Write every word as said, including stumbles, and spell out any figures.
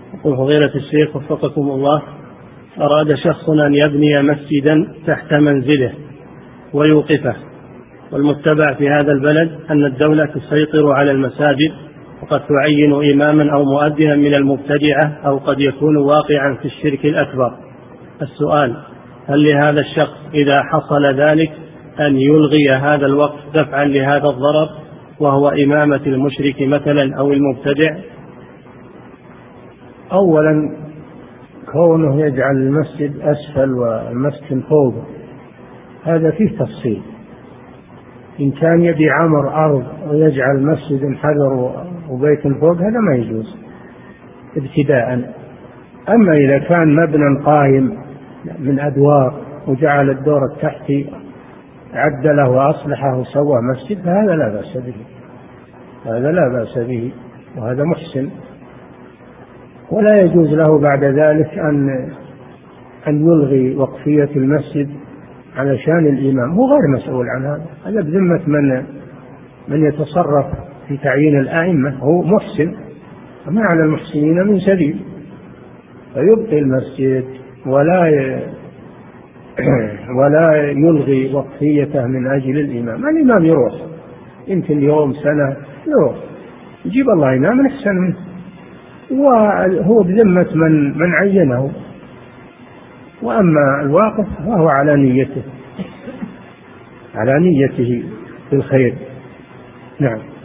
يقول فضيلة الشيخ وفقكم الله، أراد شخص أن يبني مسجدا تحت منزله ويوقفه، والمتبع في هذا البلد أن الدولة تسيطر على المساجد وقد تعين إماما أو مؤذنا من المبتدعة أو قد يكون واقعا في الشرك الأكبر. السؤال: هل لهذا الشخص إذا حصل ذلك أن يلغي هذا الوقف دفعا لهذا الضرر وهو إمامة المشرك مثلا أو المبتدع؟ أولا كونه يجعل المسجد أسفل والمسكن فوق هذا فيه تفصيل. إن كان يبي عمر أرض ويجعل مسجد حجر وبيت فوق هذا ما يجوز ابتداء. أما إذا كان مبنى قائم من أدوار وجعل الدور التحتي عدله وأصلحه وسوى مسجد فهذا لا بأس به، هذا لا بأس به وهذا محسن. ولا يجوز له بعد ذلك أن أن يلغي وقفية المسجد علشان الإمام، هو غير مسؤول عن هذا، هذا بذمة من من يتصرف في تعيين الأئمة، هو محسن وما على المحسنين من سبيل، فيبقي المسجد ولا ي... ولا يلغي وقفيته من أجل الإمام. الإمام يروح يمكن يوم سنة يروح يجيب الله إمام أحسن منه، وهو بذمة من من عينه. وأما الواقف فهو على نيته على نيته بالخير. نعم.